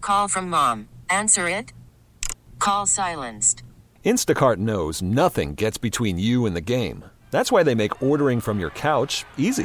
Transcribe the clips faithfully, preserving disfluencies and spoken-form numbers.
Call from mom. Answer it. Call silenced. Instacart knows nothing gets between you and the game. That's why they make ordering from your couch easy.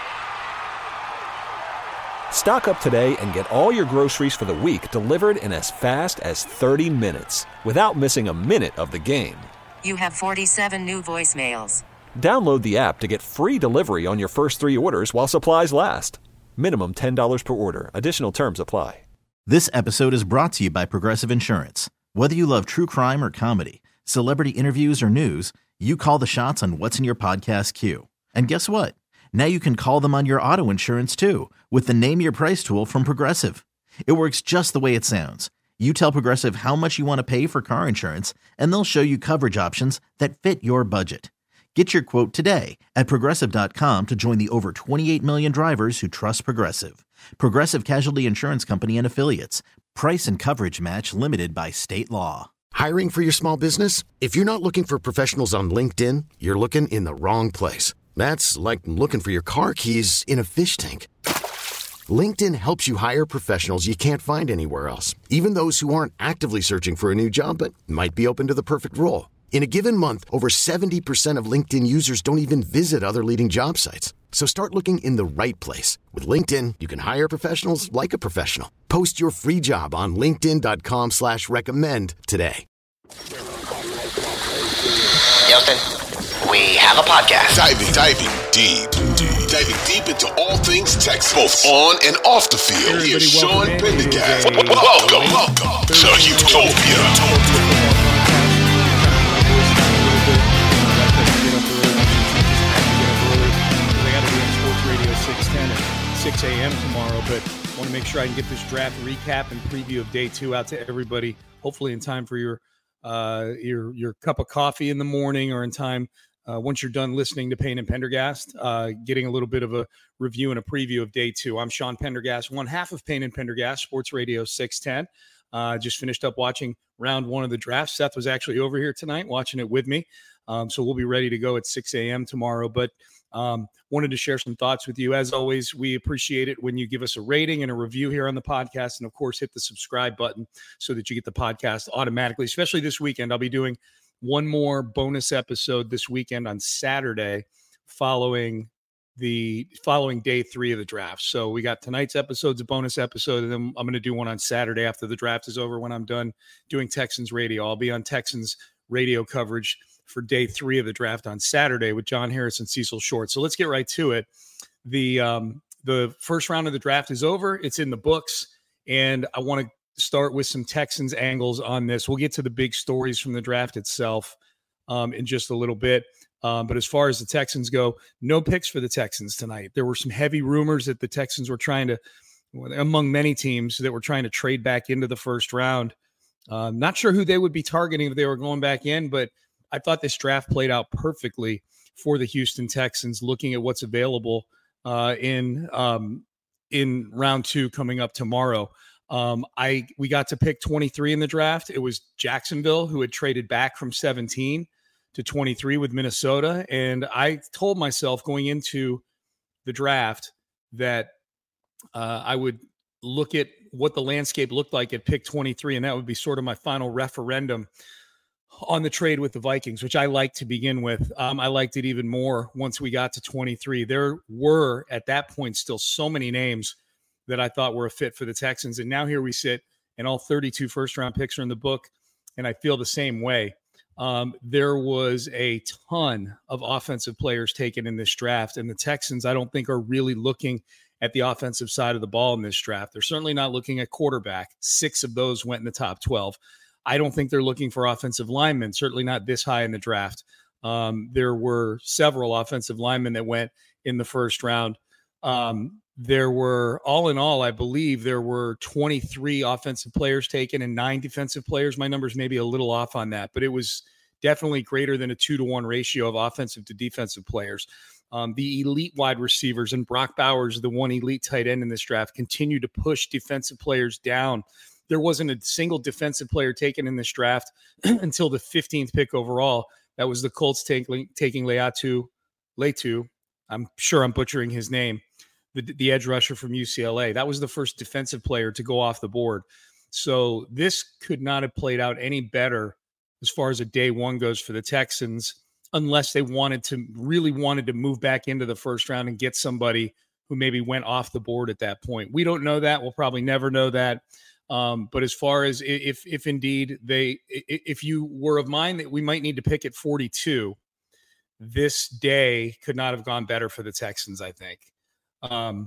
Stock up today and get all your groceries for the week delivered in as fast as thirty minutes without missing a minute of the game. You have forty-seven new voicemails. Download the app to get free delivery on your first three orders while supplies last. Minimum ten dollars per order. Additional terms apply. This episode is brought to you by Progressive Insurance. Whether you love true crime or comedy, celebrity interviews or news, you call the shots on what's in your podcast queue. And guess what? Now you can call them on your auto insurance too with the Name Your Price tool from Progressive. It works just the way it sounds. You tell Progressive how much you want to pay for car insurance, and they'll show you coverage options that fit your budget. Get your quote today at Progressive dot com to join the over twenty-eight million drivers who trust Progressive. Progressive Casualty Insurance Company and Affiliates. Price and coverage match limited by state law. Hiring for your small business? If you're not looking for professionals on LinkedIn, you're looking in the wrong place. That's like looking for your car keys in a fish tank. LinkedIn helps you hire professionals you can't find anywhere else, even those who aren't actively searching for a new job but might be open to the perfect role. In a given month, over seventy percent of LinkedIn users don't even visit other leading job sites. So start looking in the right place. With LinkedIn, you can hire professionals like a professional. Post your free job on linkedin dot com slash recommend today. Houston, we have a podcast. Diving, diving deep, deep, diving deep into all things Texas, both on and off the field. Here's Sean Pendergast. Welcome, welcome to Utopia. six a.m. tomorrow, but want to make sure I can get this draft recap and preview of day two out to everybody, hopefully in time for your uh, your your cup of coffee in the morning, or in time uh, once you're done listening to Payne and Pendergast, uh, getting a little bit of a review and a preview of day two. I'm Sean Pendergast, one half of Payne and Pendergast, Sports Radio six ten. Uh, just finished up watching round one of the draft. Seth was actually over here tonight watching it with me, um, so we'll be ready to go at six a.m. tomorrow, but Um, wanted to share some thoughts with you. As always, we appreciate it when you give us a rating and a review here on the podcast. And of course, hit the subscribe button so that you get the podcast automatically, especially this weekend. I'll be doing one more bonus episode this weekend on Saturday following the following day three of the draft. So we got tonight's episode's a bonus episode, and then I'm going to do one on Saturday after the draft is over when I'm done doing Texans radio. I'll be on Texans radio coverage for day three of the draft on Saturday with John Harris and Cecil Short. So let's get right to it. The um, the first round of the draft is over. It's in the books, and I want to start with some Texans angles on this. We'll get to the big stories from the draft itself um, in just a little bit. Um, but as far as the Texans go, no picks for the Texans tonight. There were some heavy rumors that the Texans were trying to, among many teams, that were trying to trade back into the first round. Uh, not sure who they would be targeting if they were going back in, but I thought this draft played out perfectly for the Houston Texans, looking at what's available uh, in um, in round two coming up tomorrow. Um, I we got to pick twenty-three in the draft. It was Jacksonville who had traded back from seventeen to twenty-three with Minnesota, and I told myself going into the draft that uh, I would look at what the landscape looked like at pick twenty-three, and that would be sort of my final referendum on the trade with the Vikings, which I liked to begin with. Um, I liked it even more once we got to twenty-three. There were, at that point, still so many names that I thought were a fit for the Texans. And now here we sit, and all thirty-two first-round picks are in the book, and I feel the same way. Um, there was a ton of offensive players taken in this draft, and the Texans, I don't think, are really looking at the offensive side of the ball in this draft. They're certainly not looking at quarterback. Six of those went in the top twelve. I don't think they're looking for offensive linemen, certainly not this high in the draft. Um, there were several offensive linemen that went in the first round. Um, there were, all in all, I believe there were twenty-three offensive players taken and nine defensive players. My number's maybe a little off on that, but it was definitely greater than a two to one ratio of offensive to defensive players. Um, the elite wide receivers, and Brock Bowers, the one elite tight end in this draft, continue to push defensive players down. There wasn't a single defensive player taken in this draft until the fifteenth pick overall. That was the Colts taking taking Leatu, Leatu. I'm sure I'm butchering his name, the, the edge rusher from U C L A. That was the first defensive player to go off the board. So this could not have played out any better as far as a day one goes for the Texans, unless they wanted to really wanted to move back into the first round and get somebody who maybe went off the board at that point. We don't know that. We'll probably never know that. Um, but as far as if, if indeed they, if you were of mind that we might need to pick at forty-two, this day could not have gone better for the Texans, I think. Um,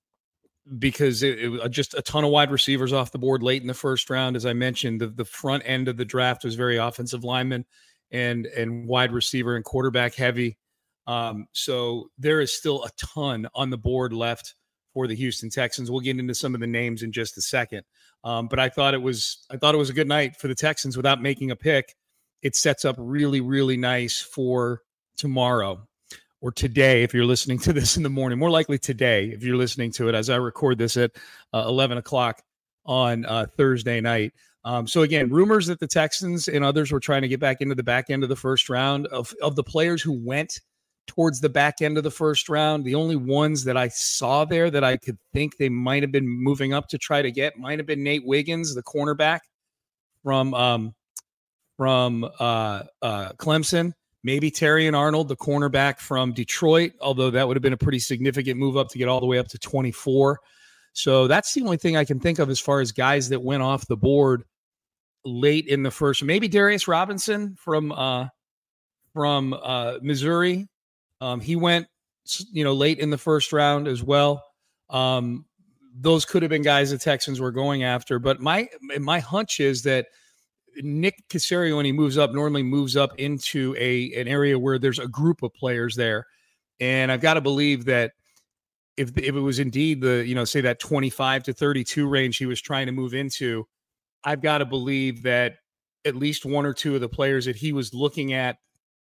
because it, it was just a ton of wide receivers off the board late in the first round. As I mentioned, the, the front end of the draft was very offensive lineman and, and wide receiver and quarterback heavy. Um, so there is still a ton on the board left for the Houston Texans. We'll get into some of the names in just a second. Um, but I thought it was, I thought it was a good night for the Texans without making a pick. It sets up really, really nice for tomorrow. Or today, if you're listening to this in the morning, more likely today, if you're listening to it as I record this at uh, eleven o'clock on uh, Thursday night. Um, so again, rumors that the Texans and others were trying to get back into the back end of the first round. Of, of the players who went towards the back end of the first round, the only ones that I saw there that I could think they might have been moving up to try to get might have been Nate Wiggins, the cornerback from, um, from uh, uh, Clemson. Maybe Terrion Arnold, the cornerback from Detroit, although that would have been a pretty significant move up to get all the way up to twenty-four. So that's the only thing I can think of as far as guys that went off the board late in the first. Maybe Darius Robinson from uh, from uh, Missouri. Um, he went, you know, late in the first round as well. Um, those could have been guys the Texans were going after. But my my hunch is that Nick Caserio, when he moves up, normally moves up into a an area where there's a group of players there. And I've got to believe that if if it was indeed the, you know, say that twenty-five to thirty-two range he was trying to move into, I've got to believe that at least one or two of the players that he was looking at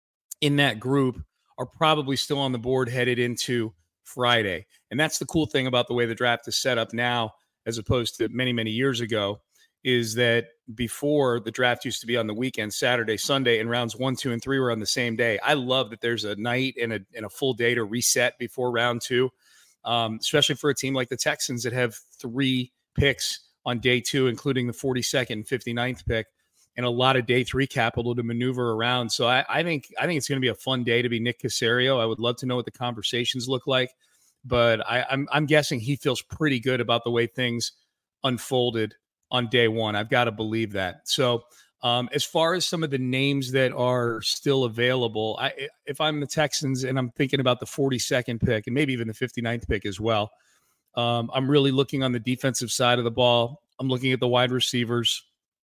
in that group are probably still on the board headed into Friday. And that's the cool thing about the way the draft is set up now, as opposed to many, many years ago, is that before the draft used to be on the weekend, Saturday, Sunday, and rounds one, two, and three were on the same day. I love that there's a night and a, and a full day to reset before round two, um, especially for a team like the Texans that have three picks on day two, including the forty-second and fifty-ninth pick, and a lot of day three capital to maneuver around. So I, I think I think it's going to be a fun day to be Nick Caserio. I would love to know what the conversations look like, but I, I'm I'm guessing he feels pretty good about the way things unfolded on day one. I've got to believe that. So um, as far as some of the names that are still available, I, if I'm the Texans and I'm thinking about the forty-second pick and maybe even the fifty-ninth pick as well, um, I'm really looking on the defensive side of the ball. I'm looking at the wide receivers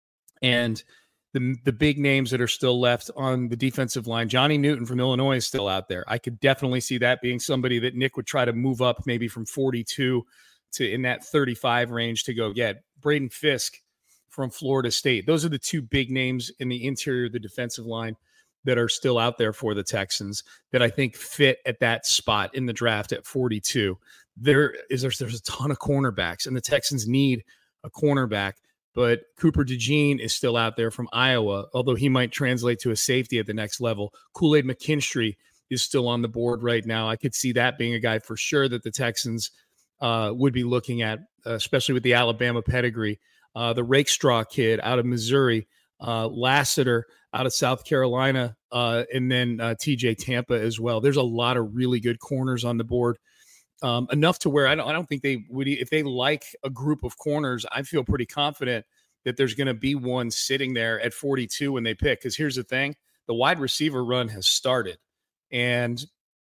and the, the big names that are still left on the defensive line. Johnny Newton from Illinois is still out there. I could definitely see that being somebody that Nick would try to move up maybe from forty-two to in that thirty-five range to go get. Braden Fisk from Florida State. Those are the two big names in the interior of the defensive line that are still out there for the Texans that I think fit at that spot in the draft at forty-two. There is there's, there's a ton of cornerbacks, and the Texans need a cornerback, but Cooper DeJean is still out there from Iowa, although he might translate to a safety at the next level. Kool-Aid McKinstry is still on the board right now. I could see that being a guy for sure that the Texans uh, would be looking at, uh, especially with the Alabama pedigree. Uh, the Rakestraw kid out of Missouri, uh, Lassiter out of South Carolina, uh, and then uh, T J Tampa as well. There's a lot of really good corners on the board, um, enough to where I don't, I don't think they would, if they like a group of corners, I feel pretty confident that there's going to be one sitting there at forty-two when they pick. Because here's the thing, the wide receiver run has started, and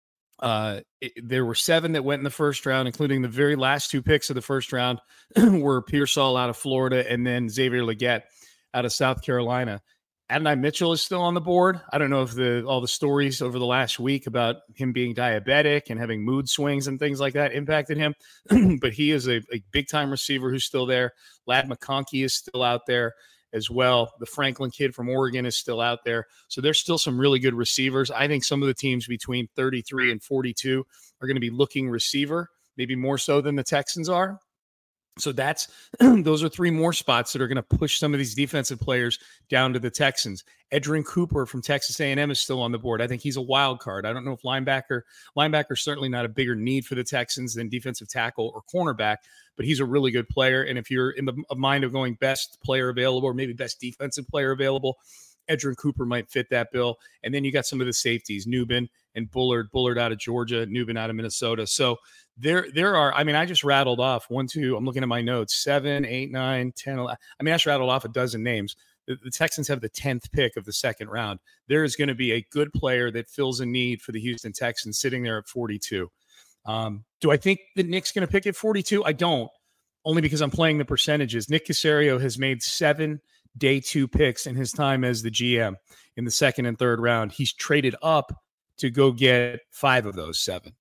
Uh, it, there were seven that went in the first round, including the very last two picks of the first round were Pearsall out of Florida and then Xavier Legette out of South Carolina. Adonai Mitchell is still on the board. I don't know if the all the stories over the last week about him being diabetic and having mood swings and things like that impacted him, but he is a, a big-time receiver who's still there. Ladd McConkey is still out there as well. The Franklin kid from Oregon is still out there. So there's still some really good receivers. I think some of the teams between thirty-three and forty-two are going to be looking receiver, maybe more so than the Texans are. So that's those are three more spots that are going to push some of these defensive players down to the Texans. Edgerrin Cooper from Texas A and M is still on the board. I think he's a wild card. I don't know if linebacker, linebacker is certainly not a bigger need for the Texans than defensive tackle or cornerback, but he's a really good player. And if you're in the mind of going best player available or maybe best defensive player available, Edgerrin Cooper might fit that bill. And then you got some of the safeties, Nubin and Bullard, Bullard out of Georgia, Nubin out of Minnesota. So there, there are, I mean, I just rattled off one, two, I'm looking at my notes, seven, eight, nine, ten, eleven. I mean, I just rattled off a dozen names. The, the Texans have the tenth pick of the second round. There is going to be a good player that fills a need for the Houston Texans sitting there at forty-two. Um, do I think that Nick's going to pick at forty-two? I don't, only because I'm playing the percentages. Nick Caserio has made seven day two picks in his time as the G M in the second and third round. He's traded up to go get five of those seven.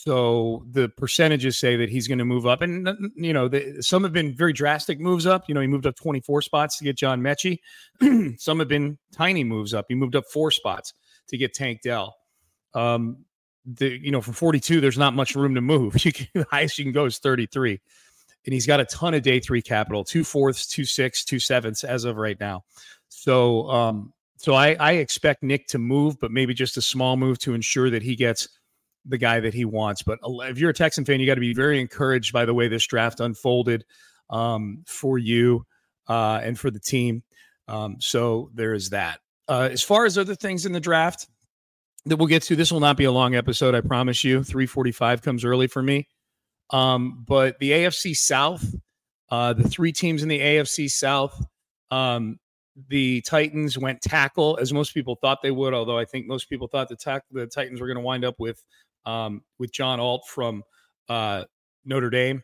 So the percentages say that he's going to move up. And, you know, the, some have been very drastic moves up. You know, he moved up twenty-four spots to get John Mechie. Some have been tiny moves up. He moved up four spots to get Tank Dell. Um, the, you know, from forty-two, there's not much room to move. You can, the highest you can go is thirty-three. And he's got a ton of day three capital, two fourths, two sixths, two sevenths as of right now. So, um, so I, I expect Nick to move, but maybe just a small move to ensure that he gets the guy that he wants. But if you're a Texan fan, you got to be very encouraged by the way this draft unfolded um, for you uh, and for the team. Um, so there is that. Uh, as far as other things in the draft that we'll get to, this will not be a long episode, I promise you. three forty-five comes early for me. Um, but the A F C South, uh, the three teams in the A F C South, um, the Titans went tackle, as most people thought they would, although I think most people thought the, tack- the Titans were going to wind up with um, with John Alt from uh, Notre Dame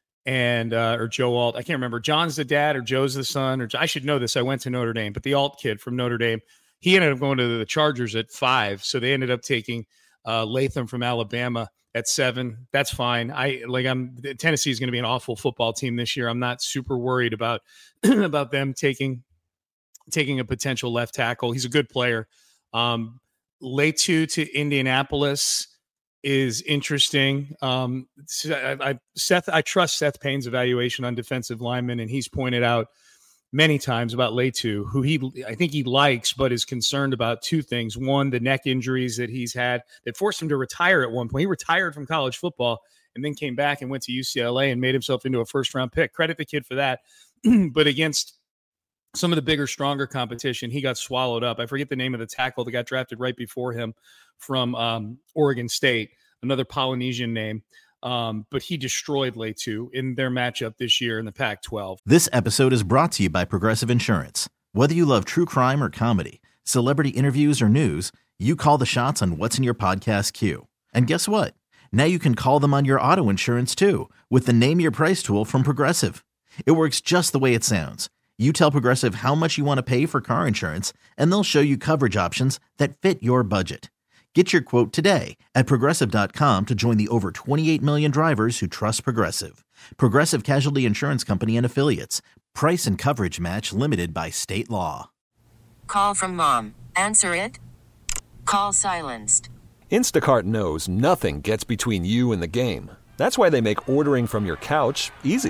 and uh, or Joe Alt. I can't remember. John's the dad or Joe's the son. Or I should know this. I went to Notre Dame. But the Alt kid from Notre Dame, he ended up going to the Chargers at five. So they ended up taking uh, Latham from Alabama at seven. That's fine. I like I'm Tennessee is going to be an awful football team this year. I'm not super worried about about them taking taking a potential left tackle. He's a good player. Um, Latu to Indianapolis is interesting. Um, I, I, Seth, I trust Seth Payne's evaluation on defensive linemen, and he's pointed out many times about Latu, who he I think he likes, but is concerned about two things. One, the neck injuries that he's had that forced him to retire at one point. He retired from college football and then came back and went to U C L A and made himself into a first-round pick. Credit the kid for that. But against some of the bigger, stronger competition, he got swallowed up. I forget the name of the tackle that got drafted right before him from um, Oregon State, another Polynesian name. Um, but he destroyed Latu in their matchup this year in the Pac twelve. This episode is brought to you by Progressive Insurance. Whether you love true crime or comedy, celebrity interviews or news, you call the shots on what's in your podcast queue. And guess what? Now you can call them on your auto insurance too with the Name Your Price tool from Progressive. It works just the way it sounds. You tell Progressive how much you want to pay for car insurance, and they'll show you coverage options that fit your budget. Get your quote today at Progressive dot com to join the over twenty-eight million drivers who trust Progressive. Progressive Casualty Insurance Company and Affiliates. Price and coverage match limited by state law. Call from mom. Answer it. Call silenced. Instacart knows nothing gets between you and the game. That's why they make ordering from your couch easy.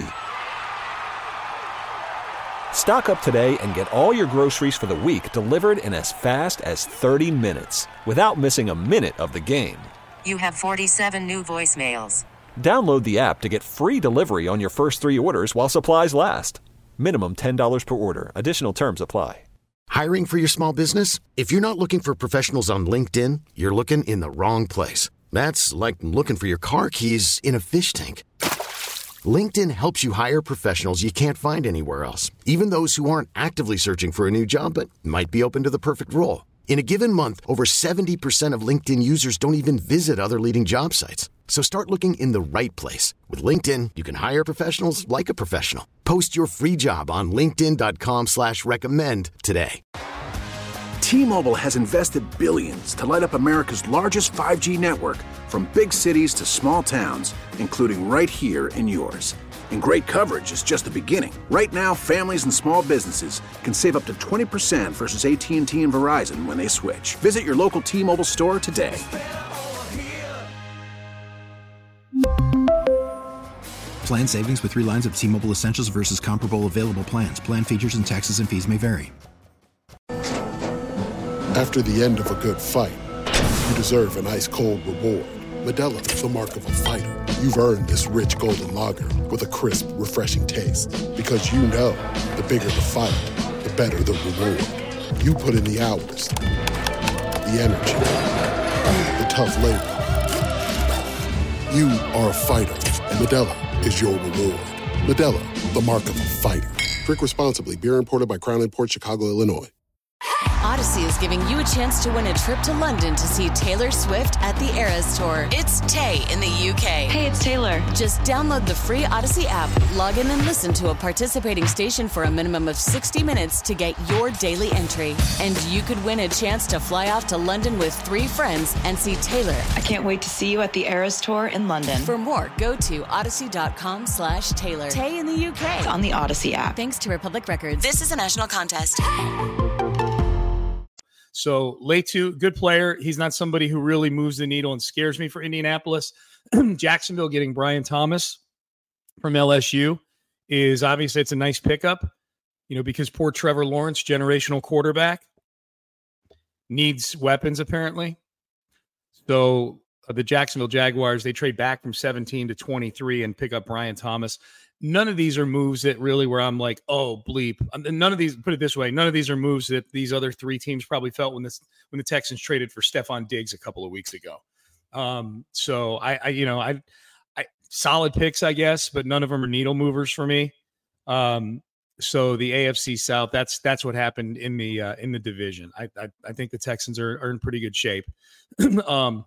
Stock up today and get all your groceries for the week delivered in as fast as thirty minutes without missing a minute of the game. You have forty-seven new voicemails. Download the app to get free delivery on your first three orders while supplies last. Minimum ten dollars per order. Additional terms apply. Hiring for your small business? If you're not looking for professionals on LinkedIn, you're looking in the wrong place. That's like looking for your car keys in a fish tank. LinkedIn helps you hire professionals you can't find anywhere else, even those who aren't actively searching for a new job but might be open to the perfect role. In a given month, over seventy percent of LinkedIn users don't even visit other leading job sites. So start looking in the right place. With LinkedIn, you can hire professionals like a professional. Post your free job on linkedin dot com slash recommend today. T-Mobile has invested billions to light up America's largest five G network, from big cities to small towns, including right here in yours. And great coverage is just the beginning. Right now, families and small businesses can save up to twenty percent versus A T and T and Verizon when they switch. Visit your local T-Mobile store today. Plan savings with three lines of T-Mobile Essentials versus comparable available plans. Plan features and taxes and fees may vary. After the end of a good fight, you deserve an ice-cold reward. Modelo is the mark of a fighter. You've earned this rich golden lager with a crisp, refreshing taste. Because you know, the bigger the fight, the better the reward. You put in the hours, the energy, the tough labor. You are a fighter, and Modelo is your reward. Modelo, the mark of a fighter. Drink responsibly. Beer imported by Crown Imports, Chicago, Illinois. Odyssey is giving you a chance to win a trip to London to see Taylor Swift at the Eras Tour. It's Tay in the U K. Hey, it's Taylor. Just download the free Odyssey app, log in and listen to a participating station for a minimum of sixty minutes to get your daily entry. And you could win a chance to fly off to London with three friends and see Taylor. I can't wait to see you at the Eras Tour in London. For more, go to odyssey.com slash Taylor. Tay in the U K. It's on the Odyssey app. Thanks to Republic Records. This is a national contest. So Letu, good player. He's not somebody who really moves the needle and scares me for Indianapolis. Jacksonville getting Brian Thomas from L S U is obviously it's a nice pickup, you know, because poor Trevor Lawrence, generational quarterback, needs weapons apparently. So uh, the Jacksonville Jaguars, they trade back from seventeen to twenty-three and pick up Brian Thomas. None of these are moves that really where I'm like, oh, bleep. None of these, put it this way, none of these are moves that these other three teams probably felt when this when the Texans traded for Stephon Diggs a couple of weeks ago. Um, so I, I, you know, I, I solid picks, I guess, but none of them are needle movers for me. Um, so the A F C South, that's that's what happened in the uh, in the division. I, I I think the Texans are, are in pretty good shape. um,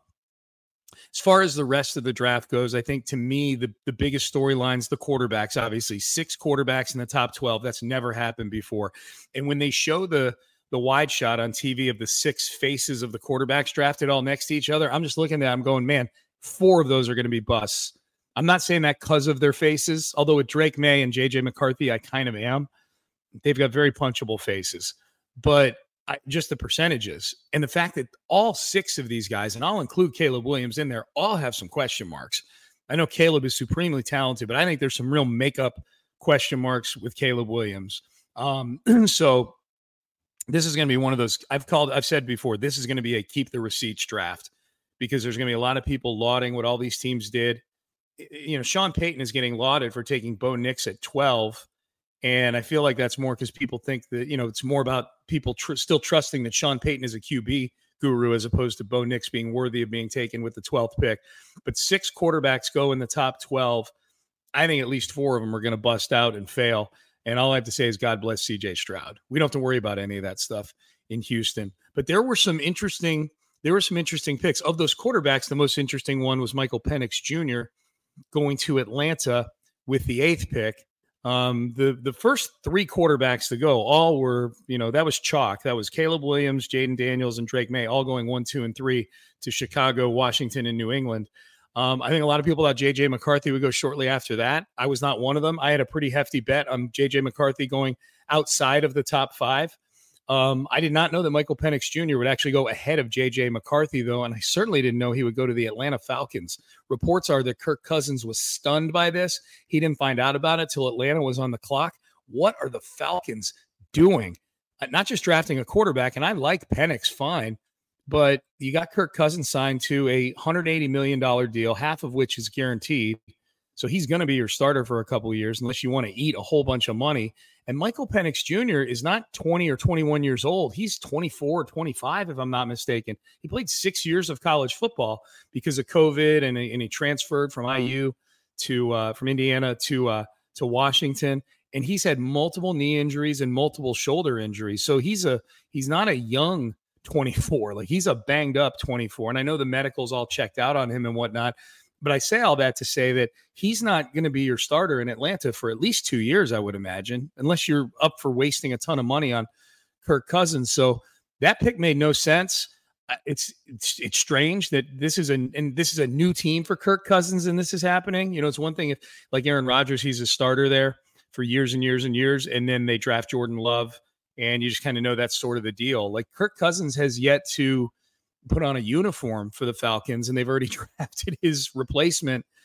As far as the rest of the draft goes, I think to me, the, the biggest storylines, the quarterbacks, obviously six quarterbacks in the top twelve. That's never happened before. And when they show the, the wide shot on T V of the six faces of the quarterbacks drafted all next to each other, I'm just looking at that. I'm going, man, four of those are going to be busts. I'm not saying that because of their faces, although with Drake May and J J McCarthy, I kind of am. They've got very punchable faces. But I, just the percentages and the fact that all six of these guys, and I'll include Caleb Williams in there, all have some question marks. I know Caleb is supremely talented, but I think there's some real makeup question marks with Caleb Williams. Um, so this is going to be one of those I've called, I've said before, this is going to be a keep the receipts draft because there's going to be a lot of people lauding what all these teams did. You know, Sean Payton is getting lauded for taking Bo Nix at twelve. And I feel like that's more because people think that, you know, it's more about people tr- still trusting that Sean Payton is a Q B guru as opposed to Bo Nix being worthy of being taken with the twelfth pick. But six quarterbacks go in the top twelve. I think at least four of them are going to bust out and fail. And all I have to say is God bless C J Stroud. We don't have to worry about any of that stuff in Houston. But there were some interesting, there were some interesting picks. Of those quarterbacks, the most interesting one was Michael Penix Junior going to Atlanta with the eighth pick. Um, the, the first three quarterbacks to go all were, you know, that was chalk. That was Caleb Williams, Jaden Daniels, and Drake May, all going one, two, and three to Chicago, Washington, and New England. Um, I think a lot of people thought J J McCarthy would go shortly after that. I was not one of them. I had a pretty hefty bet on J J McCarthy going outside of the top five. Um, I did not know that Michael Penix Junior would actually go ahead of J J McCarthy, though, and I certainly didn't know he would go to the Atlanta Falcons. Reports are that Kirk Cousins was stunned by this. He didn't find out about it till Atlanta was on the clock. What are the Falcons doing? Uh, not just drafting a quarterback, and I like Penix fine, but you got Kirk Cousins signed to a one hundred eighty million dollars deal, half of which is guaranteed. So he's going to be your starter for a couple of years unless you want to eat a whole bunch of money. And Michael Penix Junior is not twenty or twenty-one years old. He's twenty-four or twenty-five, if I'm not mistaken. He played six years of college football because of COVID, and, and he transferred from I U to uh, from Indiana to uh, to Washington. And he's had multiple knee injuries and multiple shoulder injuries. So he's a he's not a young twenty-four. Like he's a banged up twenty-four. And I know the medical's all checked out on him and whatnot. But I say all that to say that he's not going to be your starter in Atlanta for at least two years, I would imagine, unless you're up for wasting a ton of money on Kirk Cousins. So that pick made no sense. It's it's, it's strange that this is a and this is a new team for Kirk Cousins, and this is happening. You know, it's one thing if like Aaron Rodgers, he's a starter there for years and years and years, and then they draft Jordan Love, and you just kind of know that's sort of the deal. Like Kirk Cousins has yet to put on a uniform for the Falcons, and they've already drafted his replacement.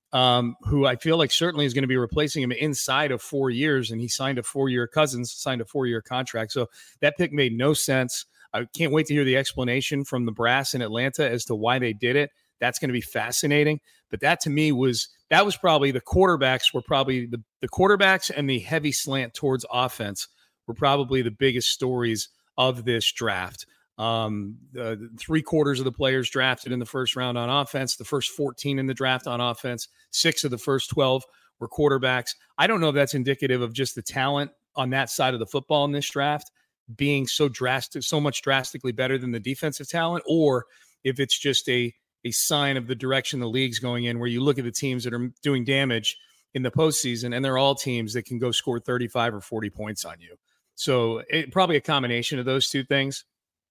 um, who I feel like certainly is going to be replacing him inside of four years. And he signed a four-year Cousins signed a four-year contract. So that pick made no sense. I can't wait to hear the explanation from the brass in Atlanta as to why they did it. That's going to be fascinating. But that to me was, that was probably the quarterbacks were probably the, the quarterbacks and the heavy slant towards offense were probably the biggest stories of this draft. Um, uh, three quarters of the players drafted in the first round on offense, the first fourteen in the draft on offense, six of the first twelve were quarterbacks. I don't know if that's indicative of just the talent on that side of the football in this draft being so drastic, so much drastically better than the defensive talent, or if it's just a, a sign of the direction the league's going in, where you look at the teams that are doing damage in the postseason, and they're all teams that can go score thirty-five or forty points on you. So it, probably a combination of those two things.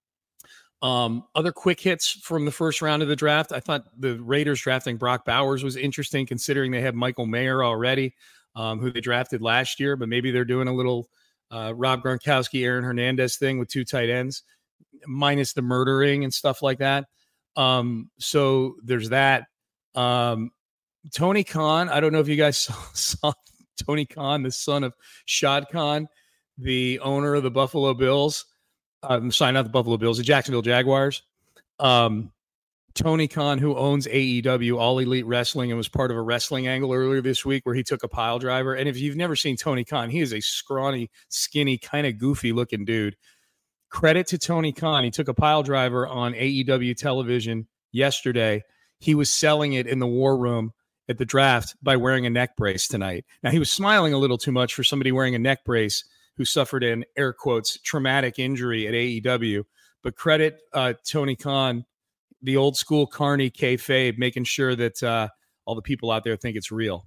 Um, other quick hits from the first round of the draft. I thought the Raiders drafting Brock Bowers was interesting, considering they have Michael Mayer already, um, who they drafted last year, but maybe they're doing a little uh, Rob Gronkowski, Aaron Hernandez thing with two tight ends, minus the murdering and stuff like that. Um, so there's that. Um, Tony Khan, I don't know if you guys saw, saw Tony Khan, the son of Shad Khan, the owner of the Buffalo Bills. Um, signed out the Buffalo Bills, the Jacksonville Jaguars. Um, Tony Khan, who owns A E W, All Elite Wrestling, and was part of a wrestling angle earlier this week where he took a pile driver. And if you've never seen Tony Khan, he is a scrawny, skinny, kind of goofy looking dude. Credit to Tony Khan. He took a pile driver on A E W television yesterday. He was selling it in the war room at the draft by wearing a neck brace tonight. Now, he was smiling a little too much for somebody wearing a neck brace who suffered an, air quotes, traumatic injury at A E W. But credit uh, Tony Khan, the old school Carney kayfabe, making sure that uh, all the people out there think it's real.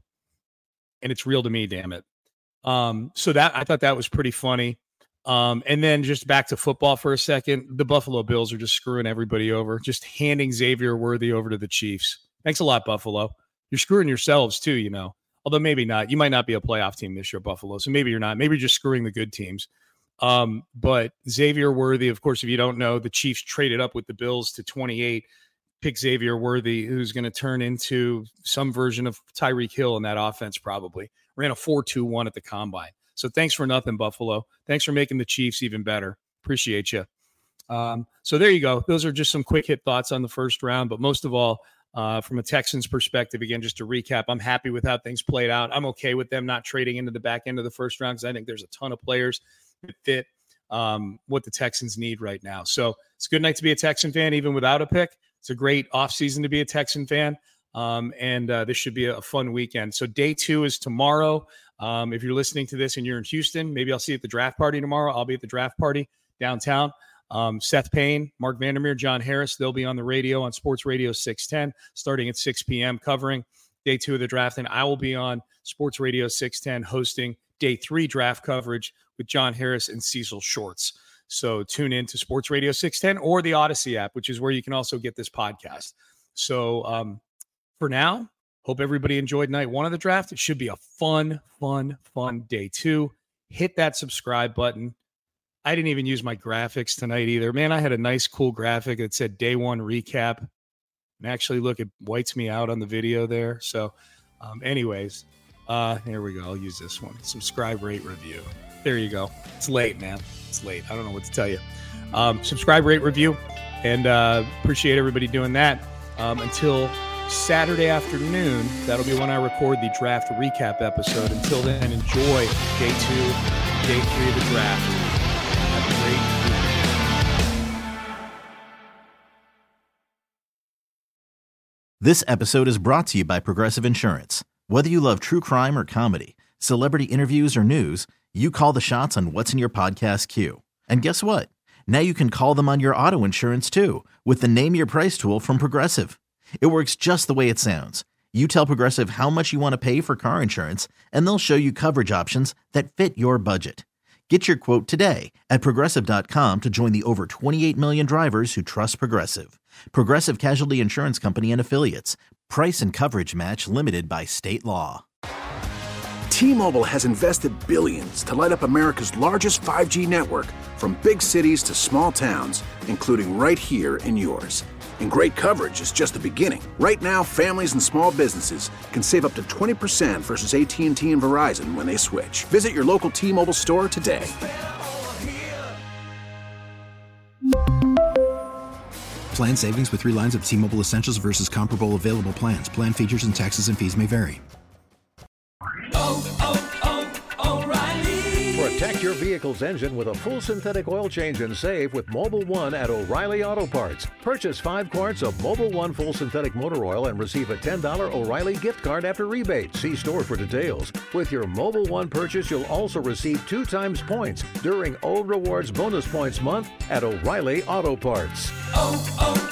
And it's real to me, damn it. Um, so that I thought that was pretty funny. Um, and then just back to football for a second. The Buffalo Bills are just screwing everybody over, just handing Xavier Worthy over to the Chiefs. Thanks a lot, Buffalo. You're screwing yourselves too, you know. Although maybe not. You might not be a playoff team this year, Buffalo. So maybe you're not. Maybe you're just screwing the good teams. Um, but Xavier Worthy, of course, if you don't know, the Chiefs traded up with the Bills to twenty-eight, pick Xavier Worthy, who's going to turn into some version of Tyreek Hill in that offense probably. Ran a four two one at the combine. So thanks for nothing, Buffalo. Thanks for making the Chiefs even better. Appreciate you. Um, so there you go. Those are just some quick hit thoughts on the first round. But most of all, Uh, from a Texans perspective, again, just to recap, I'm happy with how things played out. I'm okay with them not trading into the back end of the first round because I think there's a ton of players that fit um, what the Texans need right now. So it's a good night to be a Texan fan, even without a pick. It's a great offseason to be a Texan fan, um, and uh, this should be a, a fun weekend. So day two is tomorrow. Um, if you're listening to this and you're in Houston, maybe I'll see you at the draft party tomorrow. I'll be at the draft party downtown. Um, Seth Payne, Mark Vandermeer, John Harris, they'll be on the radio on Sports Radio six ten starting at six p.m. covering day two of the draft. And I will be on Sports Radio six ten hosting day three draft coverage with John Harris and Cecil Shorts. So tune in to Sports Radio six ten or the Odyssey app, which is where you can also get this podcast. So um, for now, hope everybody enjoyed night one of the draft. It should be a fun, fun, fun day two. Hit that subscribe button. I didn't even use my graphics tonight either. Man, I had a nice, cool graphic that said day one recap. And actually, look, it whites me out on the video there. So um, anyways, uh, here we go. I'll use this one. Subscribe, rate, review. There you go. It's late, man. It's late. I don't know what to tell you. Um, subscribe, rate, review. And uh, appreciate everybody doing that. Um, until Saturday afternoon, that'll be when I record the draft recap episode. Until then, enjoy day two, day three of the draft. This episode is brought to you by Progressive Insurance. Whether you love true crime or comedy, celebrity interviews or news, you call the shots on what's in your podcast queue. And guess what? Now you can call them on your auto insurance too with the Name Your Price tool from Progressive. It works just the way it sounds. You tell Progressive how much you want to pay for car insurance, and they'll show you coverage options that fit your budget. Get your quote today at Progressive dot com to join the over twenty-eight million drivers who trust Progressive. Progressive Casualty Insurance Company and Affiliates. Price and coverage match limited by state law. T-Mobile has invested billions to light up America's largest five G network, from big cities to small towns, including right here in yours. And great coverage is just the beginning. Right now, families and small businesses can save up to twenty percent versus A T and T and Verizon when they switch. Visit your local T-Mobile store today. Plan savings with three lines of T-Mobile Essentials versus comparable available plans. Plan features and taxes and fees may vary. Oh, oh, oh, O'Reilly. Protect your vehicle's engine with a full synthetic oil change and save with Mobil one at O'Reilly Auto Parts. Purchase five quarts of Mobil one full synthetic motor oil and receive a ten dollars O'Reilly gift card after rebate. See store for details. With your Mobil one purchase, you'll also receive two times points during O Rewards Bonus Points Month at O'Reilly Auto Parts. Oh,